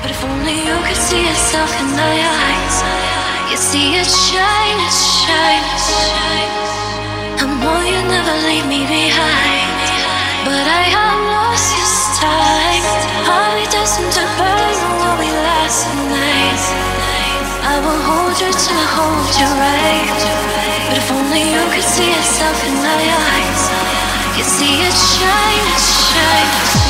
if only you could see yourself in my eyes. You see it shine, it shines. I know you never leave me behind, but I have lost this time. Are we destined to burn or will we last the night? I will hold you till I hold you right. But if only you could see yourself in my eyes. You see it shine, it shines.